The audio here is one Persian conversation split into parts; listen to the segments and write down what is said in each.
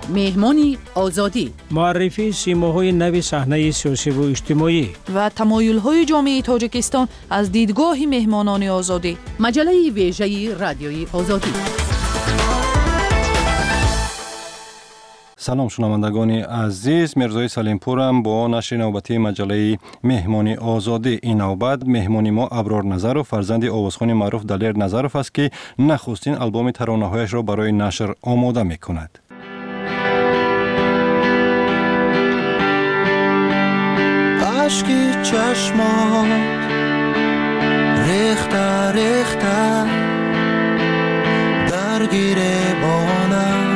مهمانی آزادی، معرفی سیماهای نو صحنه سیاسی و اجتماعی و تمایل‌های جامعه تاجیکستان از دیدگاه مهمانان آزادی. مجله ویژه رادیوی آزادی. سلام شنوندگان عزیز، مرزای سلیمپورم با نشر نوبتی مجله مهمانی آزادی. این نوبت مهمانی ما ابرار نظرов فرزند آوازخوان معروف دلیر نظرов است که نخستین آلبوم ترانه‌هایش را برای نشر آماده می‌کند. اشکی چشمات ریخته ریخته درگیره بانم.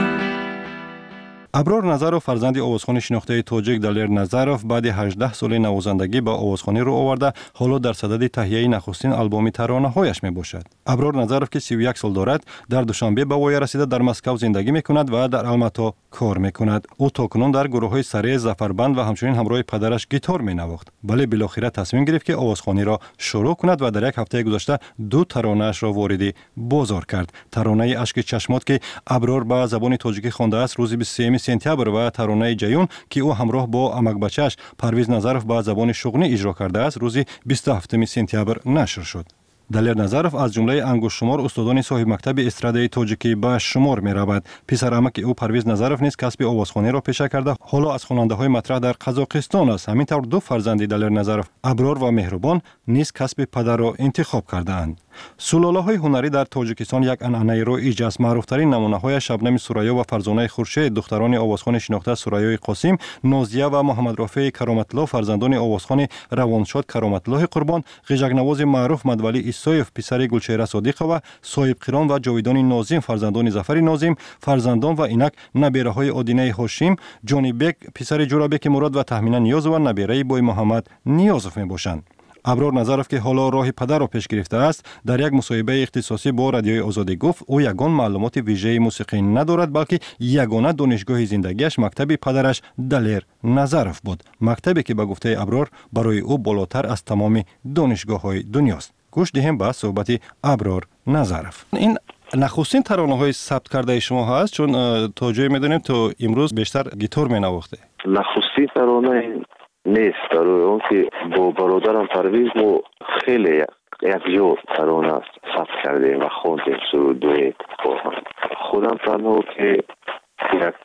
ابرار نظرов فرزند آوازخوان شناخته تاجیک دلیر نظرов بعد 18 سال نوازندگی به آوازخوانی رو آورده، حالا در صدد تهیه نخستین آلبوم ترانه‌هایش میباشد. ابرار نظرov که 31 سال دارد، در دوشنبه به وای رسیده در مسکو زندگی میکند و در الماتا کار میکند. او تاکنون در گروه‌های سره، ظفربند و همچنین همراه پدرش گیتار مینواخت، ولی بالاخره تصمیم گرفت که آوازخوانی را شروع کند و در یک هفته گذشته 2 ترانه‌اش را وارد بازار کرد. ترانه اشک چشمات که ابرار به زبان تاجیکی خوانده است روز 23 سپتامبر و ترانه جیون که او همراه با امک بچه‌اش پرویز نظرov به زبان شغلی اجرا کرده است روز 27 سپتامبر نشر شد. دلیر نظرov از جمله انگشت شمار استادان صاحب مکتب استرادای تاجیکی به شمار می رود. پسر امک او پرویز نظرov نیز کسب آوازخوانی را پیشه کرده، حالا از خواننده های مطرح در قزاقستان است. همینطور 2 فرزند دلیر نظرov ابرار و مهربان نیز کسب پدر را انتخاب کردند. سلاله های هنری در تاجیکستان یک عنعنه رایج است. معروف ترین نمونه های شبنم سوریا و فرزانه خورشید دختران آوازخوان شناخته سوریای قاسم، نازیه و محمد رافع کرامت الله فرزندان آوازخوان روانشاد کرامت الله قربان، غیژک نواز معروف مدولی ایسایف پسر گلچهره صادقه و صاحب قیران و جاویدان ناظم فرزندان ظفر ناظم، فرزندان و اینک نبیره های آدینه هاشم، جانی بک پسر جورابک مراد و تهمینه نیاز و نبیره بوی محمد نیازف می باشند. ابرار نظرov که حالا راه پدر را پیش گرفته است، در یک مصاحبه اختصاصی با رادیوی آزادی گفت او یگان معلومات ویژه موسیقی ندارد، بلکه یگانه دانشگاه زندگیش مکتب پدرش دلیر نظرov بود، مکتبی که به گفته ابرار برای او بالاتر از تمام دانشگاه‌های دنیاست. گوش دهیم به صحبت ابرار نظرov. این نخستین ترانه‌های ثبت کرده شما هست، چون تا جایی می‌دونیم تو امروز بیشتر گیتار می‌نواخته. نخستین ترانه نیست، در اون که با برادرم پرویز ما خیلی یک جو ترانه ثبت کردیم و خوندیم سرودویت با هم. خودم تنها که یک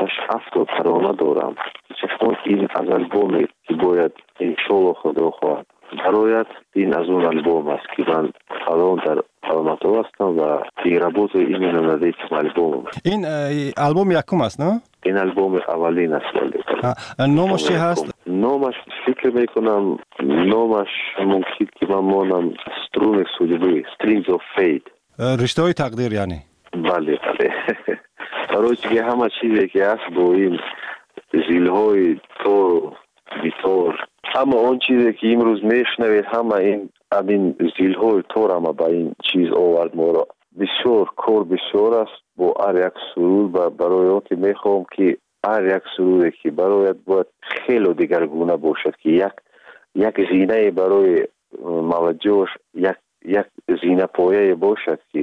6-7 ترانه دارم، چون این از البومی که باید انشالله خدا خواهد برایت این از اون البوم است که من الان در الماتا هستم و پیرابوت این نمده البوم. این البوم یکم است نه؟ این البوم اولین است. نامش چی هست؟ نامش فکر میکنم نامش ممکن که من مانم سترون سوجبی Strings of Fate، رشته های تقدیر یعنی. بله برای که همه چیزی که هست با این زیلهای تور گیتار، همه اون چیزی که امروز میشنوید همه این زیلهای تور همه با این چیز آورد ما را. بسیار کار بسیار است با هر یک سرود و برای اون که میخوام که هر یک سرودی که برایت باید خیلی دیگرگونه باشد که یک زینه برای موجهش یک زینه پایه باشد که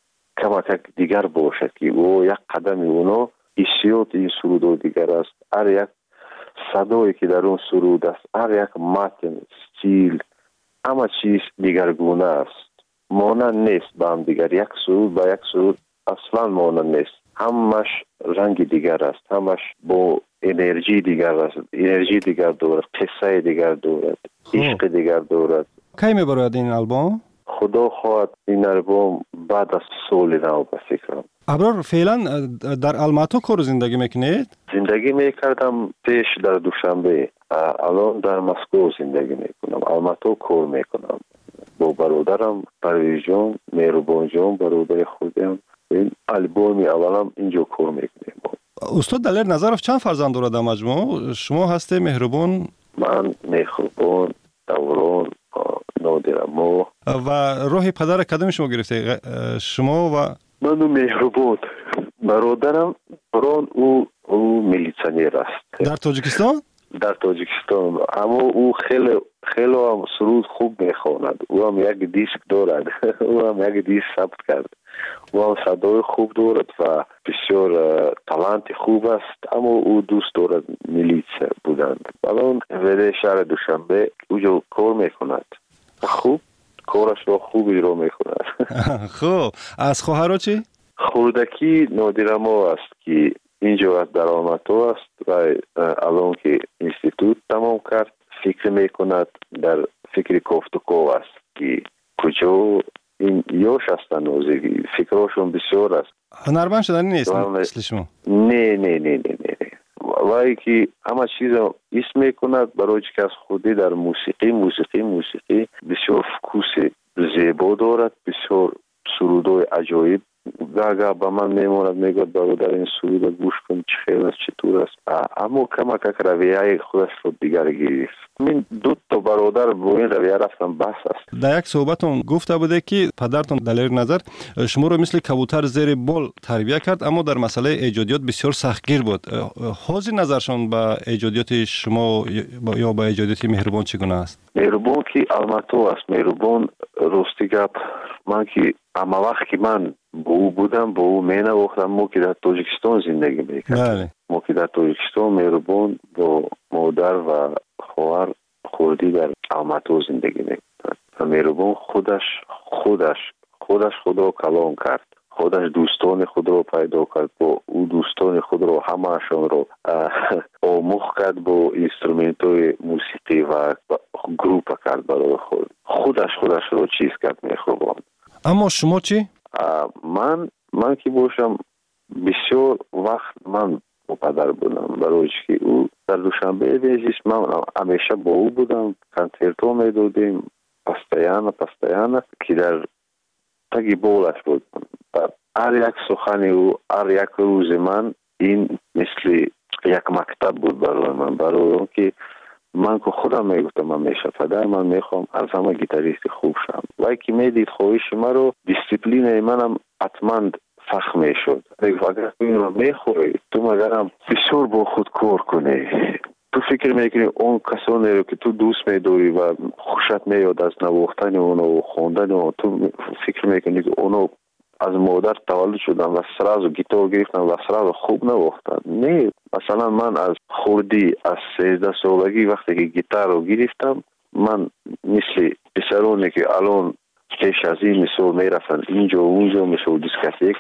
کمک دیگر باشد که او یک قدم اونا حسیات این سرود دیگر است. هر یک صدایی که در اون سرود است، هر یک متن، استیل، همه چیز دیگرگونه است، مانند نیست با هم دیگر. یک سرود با یک سرود اصلا مانند نیست، همش رنگ دیگر است، همش با انرژی دیگر است، انرژی دیگر دارد، قصه دیگر دارد، عشق دیگر دارد. کی میبرد این البوم؟ خدا خواهد این البوم بعد از سال نو به فکرم. ابرار فعلا در الماتا کار زندگی میکنید؟ زندگی میکردم پیش در دوشنبه، الان در مسکو زندگی میکنم، الماتا کار میکنم با برادرم پرویز جان، مهربان جان برادر خودم. این البومی اولم اینجا کار میکنیم. استاد دلیر نظرov چند فرزند دارد در مجموع؟ شما هستی مهربان؟ من مهربان، دوران، نادرمو. و راه پدر کدام شما گرفته؟ شما و من مهربان. برادرم بران او میلیسیونر است در تاجیکستان. در تاجیکستان، اما او خیلی هم سرود خوب میخواند. او هم یک دیسک دارد. او هم یک دیسک ثبت کرد. و صدای خوب دارد و بسیار تالنت خوب است، اما او دوست دارد میلیس بودند. الان ولی شهر دوشنبه اوجا کار میکند، خوب کارش را خوب اجرا میکند. خب از خواهرها چی؟ خوردکی نادرما است که اینجا از درآمدها است و الان که اینستیتوت تمام کرد فکر میکند، در فکر کوفتکو است که کجا این یوش هستن نوزگی، فکرشون بسیار است. هنرمند شدن نیست مثل شما؟ نه وای که همه چیز اسم میکند برای که از خودی در موسیقی بسیار فکوس زیبا دارد، بسیار سرودای عجایب گاگا با من میموند، میگوید برادر این سرود گوش کن چه خیلی است چطور است، اما کمک رویه خودش رو دیگر گرفت. من دو تا برادر با این رویه رفتم بس است. در یک صحبتون گفته بوده که پدرتون دلیر نظر شما رو مثل کبوتر زیر بال تربیت کرد، اما در مسئله ایجادیات بسیار سختگیر بود. حاضر نظرشون به ایجادیات شما یا به ایجادیات مهربان چگونه است؟ مهربان که الماتو است، مهربان راستی گپ. من که اما وقت که من با او بودم با او مینه وقتم ما که در تاجیکستان زندگی میکردم. ما که در تاجیکستان مهربان با مادر و خواهر خوردی در الماتو زندگی میکردن و مهربان خودش خدا کلام کرد، خودش دوستان خود رو پیدا کرد، با او دوستان خود رو همهشان رو آموخت کرد، با اینسترومنت های موسیقی و گروپ کرد برای خودش رو چیز کرد مهربان. اما شما چی؟ من که باشم بسیار وقت من با پدر بودم، برای که او در دوشنبه بیزیش من همیشه با او بودم، کنسرتو میدادیم پستیانه که در تگی بولش بود. هر یک سخن او، هر یک روز من این مثل یک مکتب بود برای اون که من که خودم میگفتم همیشه پدر من میخوام از همه گیتاریست خوب شم. وای که میدید خواهش من رو دیسیپلین منم حتما فخم میشد. اگر تو میخوری تو مگرم بسیار با خود کار کنی، تو فکر میکنی اون کسانی رو که تو دوست میداری و خوشت میاد از نواختن اونو و خوندن اونو، تو فکر میکنی که اونو از مادر تولد شدن و سراز گیتار گرفتن و سراز خوب نواختن. نه، مثلا من از خوردی از 13 سالگی وقتی که گیتار رو گرفتم، من مثل پسرانی که الان پیش از این مثل میرفتن اینجا و اونجا مثل دیسکاتیک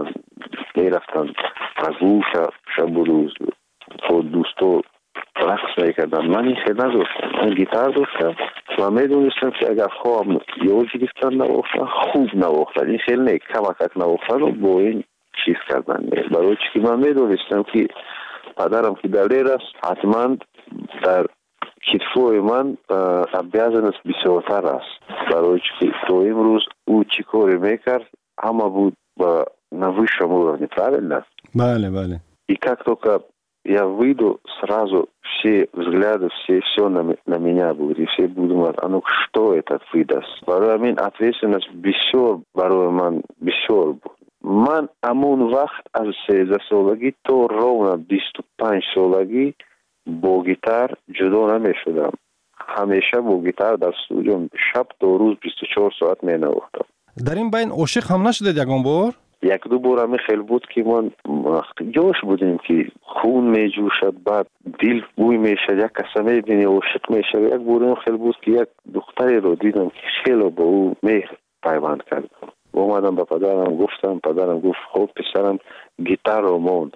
میرفتن از شب و روز خود دوستو رقص میکردن. من این خیلی نداشتم، من گیتار داشتم و میدونستم که اگر خواهم یاد گرفتن نواختن خوب نواختن، این خیلی نه کمک نواختن و با این چیز کردن. برای که من میدونستم که پدرم که دلیر است حتما در کتفوی من بیازنس بسیارتر است، برای که تو امروز او چی کاری میکرد همه بود با نوی شما правильно? Бale. И как только я выйду, сразу все взгляды, все на меня будут, и все будут думать, а ну что это выдаст? Барой мен ответственность бисёр, барой ман бисёр буд. Ман амон вақт аз 13 солаги то ровно 25 солаги бо гитар ҷудо намешудам. ҳамеша бо гитар дар студио шаб то рӯз 24 соат менавохтам. дар ин байн ошиқ ҳам нашудед ягон бор? یک دو بار همی خیلی بود که من جوش بودیم که خون می جوشد، بعد دل بوی می شد، یک کسی می بینی عاشق می شد. یک بار خیلی بود که یک دختری رو دیدم که خیلی با او مهر پیوند کردم. اومدم به پدرم گفتم، پدرم گفت خب پسرم گیتار رو موند.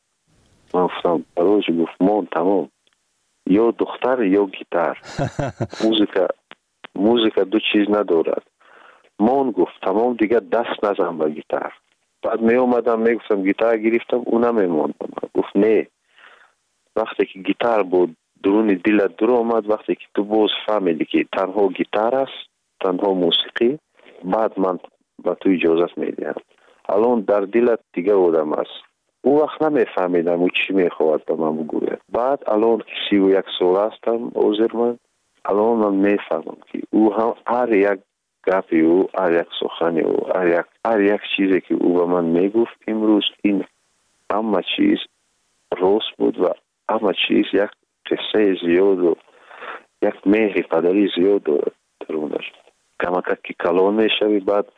من گفتم روز گفت موند تمام، یا دختر یا گیتار. موزیکا دو چیز ندارد. موند گفت تمام دیگه دست نزن به گیتار. بعد می اومدم می گفتم گیتار گرفتم اونم میموندم. گفت نه، وقتی که گیتار بود درون دلت در اومد، وقتی که تو باز فهمیدی که تنها گیتار است، تنها موسیقی، بعد من با تو اجازت میدم. الان در دلت دیگه آدم است. اون وقت نمیفهمیدم او چی میخواد به من بگوید. بعد الان که 31 سال هستم عذر من، الان من میفهمم که او هم هر یک گپی او، هر یک سخنی او، هر یک چیزی که او به من میگفت امروز این همه چیز راست بود و همه چیز یک قصه زیاد و یک مهر پدری زیاد درونش. کمک که کلان میشوی، بعد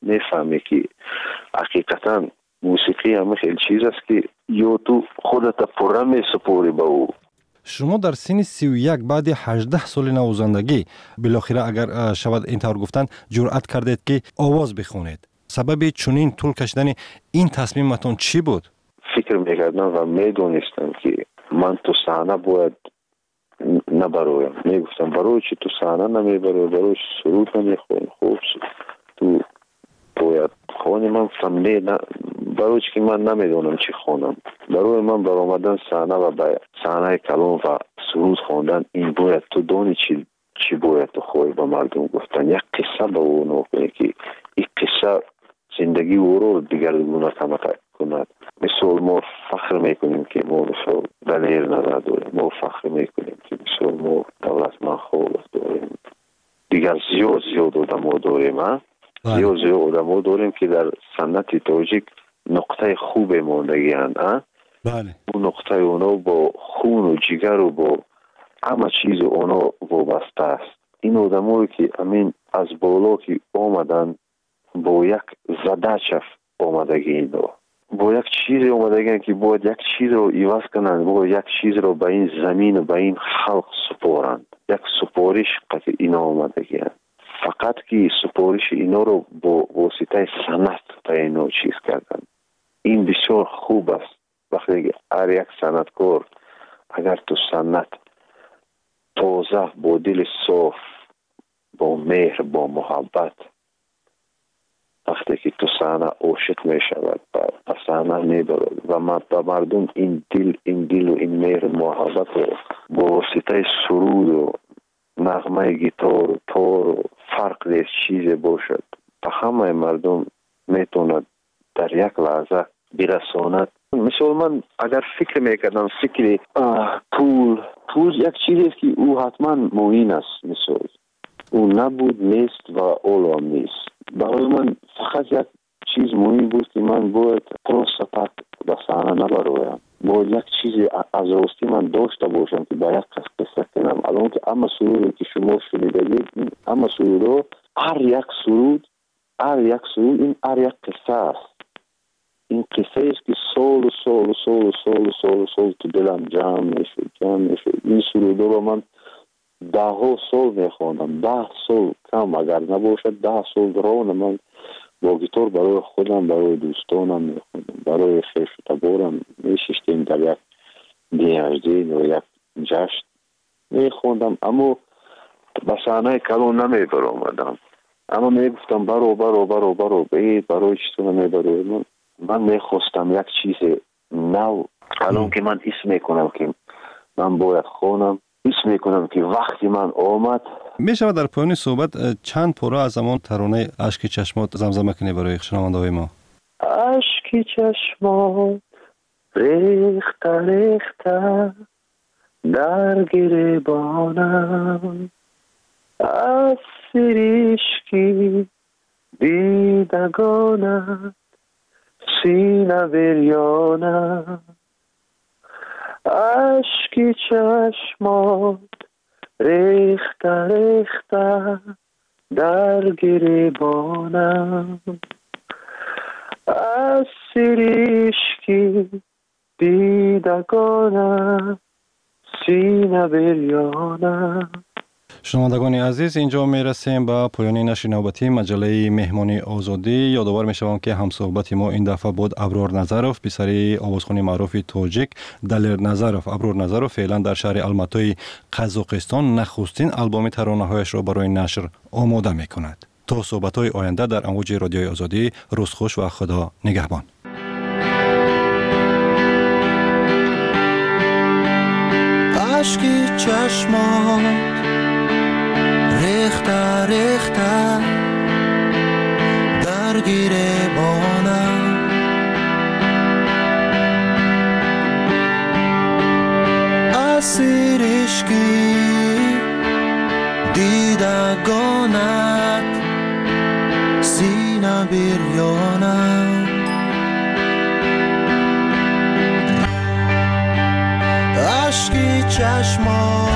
میفهمی که حقیقتا موسیقی همه خیلی چیز است که یا تو خودت پره میسپوری به او. شما در سن 31 بعد 18 سال نوازندگی بالاخره اگر شود اینطور گفتن جرأت کردید که آواز بخونید. سبب چنین طول کشیدن این تصمیمتون چی بود؟ فکر میکردم و میدونستم که من تو صحنه باید نبرویم. میگفتم برای چی تو صحنه نمیبروی؟ برای سرود نمیخونی؟ خوب تو باید خونی. من گفتم نه، برای چی که من نمیدونم چی خونم. برای من برآمدن صحنه و به صحنه کلام و سرود خوندن این باید تو دونی چی باید تو خوی به مردم گفتن. یک قصه به اون کنی که این قصه زندگی او رو دیگرگونه کند. مثل ما فخر میکنیم که ما مثل دلیر نظر داریم. ما فخر میکنیم که مثل ما دولتمند خوب داریم. دیگر زیاد آدم‌ها داریم. زیاد آدم‌ها داریم که در سنت تاجیک نقطه خوب ماندگی هستند. بله. اون نقطه اونا با خون و جگر و با همه چیز اونا وابسته است. این آدم‌هایی که امین از بالا که آمدن با یک زدچف آمدگی اینا، با یک چیز آمدگی که باید یک چیز رو عوض کنند، باید یک چیز رو به این زمین و به این خلق سپارند. یک سپارش که اینا آمدگی هست. فقط که سپارش اینا رو با واسطه سنت به اینا چیز کردن. این بسیار خوب است. وقتی هر یک سنتکار اگر تو سنت تازه با دل صاف، با مهر، با محبت، وقتی که تو صحنه عاشق می شود و صحنه می برد و مردم این دل و این مهر محبت رو با واسطه سرود و نغمه گیتار و تار و فرق دیز چیز باشد تا همه مردم میتوند در یک لحظه برساند. مثل من اگر فکر میکردم فکر پول یک چیزی است که او حتما معین است. مثل او نبود، نیست و اولوام نیست. برای من فقط یک چیز مهم بود که من باید پروسپک به صحنه نبرویم. باید یک چیزی از راستی من داشته باشم که به یک کس قصه کنم. الان که اما سرودی که شما شنیدید، اما سرود هر یک سرود این هر یک قصه است. این قصه است که سال تو دلم جمع میشه. این سرود رو من 10 سال میخوانم. 10 سال کم اگر نباشد 10 سال راه من با گیتار برای خودم، برای دوستانم میخوندم، برای خیش و تبارم میششتیم در یک دیهجدین و یک جشن میخوندم. اما به صحنه کلام نمیبرآمدم. اما میگفتم برو بید برای چطور نمیبرو. من میخواستم یک چیز نو. الان که من اسم میکنم که من باید خونم، اسم میکنم که وقتی من آمد. می شود در پایان صحبت چند پاره از زمان ترانه اشک چشمات زمزمه کنی برای شنونده‌های ما؟ اشک چشمات ریخته در گریبانم، از سرشکی دیدگانم، سینه بریانم. اشک چشمات ریخته در گریبانم، از سرشکی دیدگانم، سینه بریانم. شنوندگان عزیز، اینجا می رسیم به پایان نشر نوبتی مجله مهمانی آزادی. یادآور می شوم که همصحبت ما این دفعه بود ابرار نظروف، پسری آوازخوان معروف تاجیک دلیر نظروف. ابرار نظروف فعلا در شهر الماتای قزاقستان نخستین آلبوم ترانه‌هایش را برای نشر آماده می کند. تا صحبت‌های آینده در امواج رادیوی آزادی، روز خوش و خدا نگهبان. اشکی چشمات ریخته در گریبانم، از سرشکی دیدگانت، سینه بریانم. اشکی چشمات